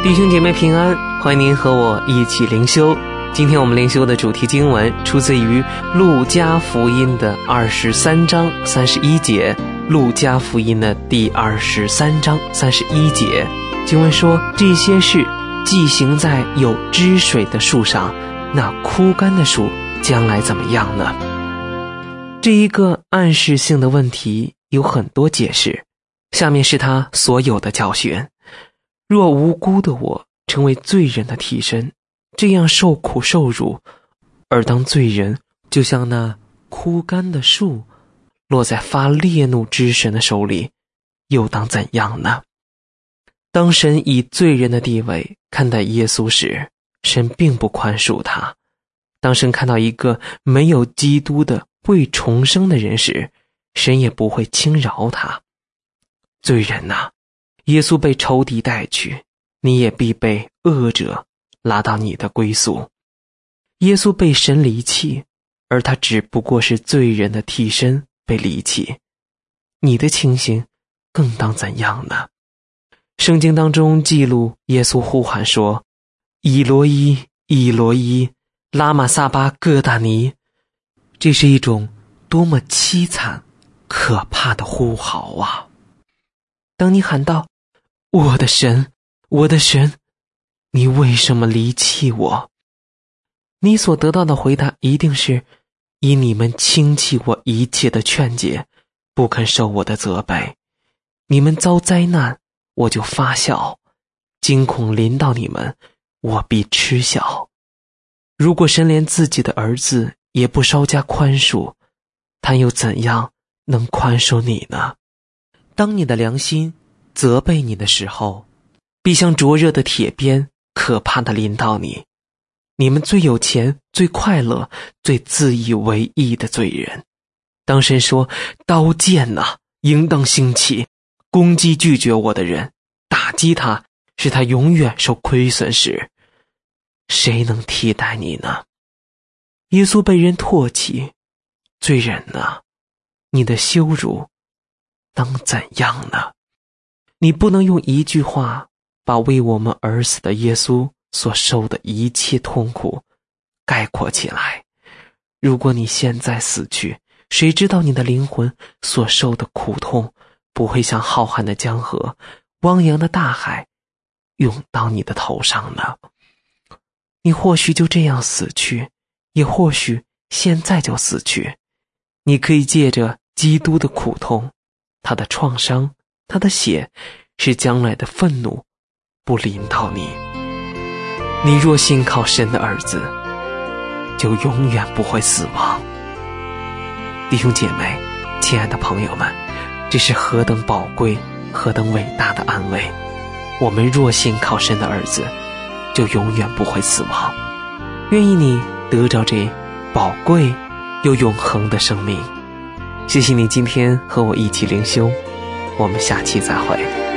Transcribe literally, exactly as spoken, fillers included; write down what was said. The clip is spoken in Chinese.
弟兄姐妹平安，欢迎您和我一起灵修。今天我们灵修的主题经文出自于路加福音的二十三章三十一节。路加福音的第二十三章三十一节，经文说，这些事既行在有汁水的树上，那枯干的树将来怎么样呢？这一个暗示性的问题有很多解释，下面是他所有的教训。若无辜的我成为罪人的替身，这样受苦受辱，而当罪人就像那枯干的树落在发烈怒之神的手里，又当怎样呢？当神以罪人的地位看待耶稣时，神并不宽恕他。当神看到一个没有基督的未重生的人时，神也不会轻饶他。罪人啊，耶稣被仇敌带去，你也必被恶者拉到你的归宿。耶稣被神离弃，而他只不过是罪人的替身被离弃，你的情形更当怎样呢？圣经当中记录耶稣呼喊说，以罗伊，以罗伊，拉玛撒巴各大尼。这是一种多么凄惨可怕的呼号啊！当你喊道，我的神，我的神，你为什么离弃我？你所得到的回答一定是，以你们轻弃我一切的劝解，不肯受我的责备。你们遭灾难，我就发笑；惊恐临到你们，我必嗤笑。如果神连自己的儿子也不稍加宽恕，他又怎样能宽恕你呢？当你的良心责备你的时候，必像灼热的铁鞭可怕地临到你。你们最有钱、最快乐、最自以为意的罪人，当神说刀剑啊，应当兴起，攻击拒绝我的人，打击他，使他永远受亏损时，谁能替代你呢？耶稣被人唾弃，罪人啊，你的羞辱当怎样呢？你不能用一句话把为我们而死的耶稣所受的一切痛苦概括起来。如果你现在死去，谁知道你的灵魂所受的苦痛不会像浩瀚的江河、汪洋的大海涌到你的头上呢？你或许就这样死去，也或许现在就死去。你可以借着基督的苦痛，他的创伤，他的血，使将来的愤怒不临到你。你若信靠神的儿子，就永远不会死亡。弟兄姐妹，亲爱的朋友们，这是何等宝贵、何等伟大的安慰！我们若信靠神的儿子，就永远不会死亡。愿意你得着这宝贵又永恒的生命。谢谢你今天和我一起灵修，我们下期再会。